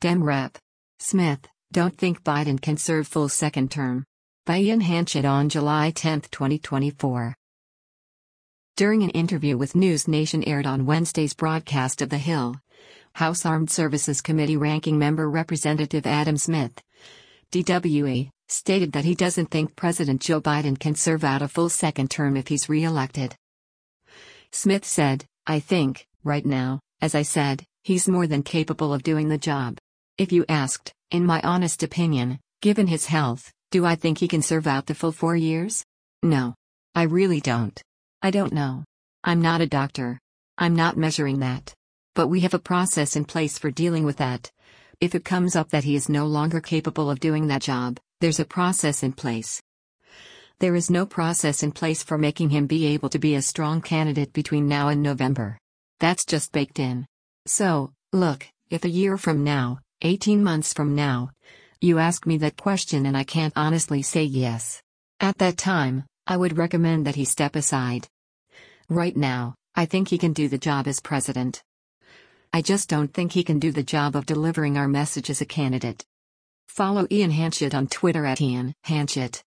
Dem Rep. Smith, don't think Biden can serve full second term. By Ian Hanchett on July 10, 2024. During an interview with News Nation aired on Wednesday's broadcast of The Hill, House Armed Services Committee Ranking Member Representative Adam Smith, DWE, stated that he doesn't think President Joe Biden can serve out a full second term if he's re-elected. Smith said, "I think, right now, as I said, he's more than capable of doing the job. If you asked, in my honest opinion, given his health, do I think he can serve out the full 4 years? No. I really don't. I don't know. I'm not a doctor. I'm not measuring that. But we have a process in place for dealing with that. If it comes up that he is no longer capable of doing that job, there's a process in place. There is no process in place for making him be able to be a strong candidate between now and November. That's just baked in. So, look, if a year from now, 18 months from now, you ask me that question and I can't honestly say yes. At that time, I would recommend that he step aside. Right now, I think he can do the job as president. I just don't think he can do the job of delivering our message as a candidate." Follow Ian Hanchett on Twitter @Ian Hanchett.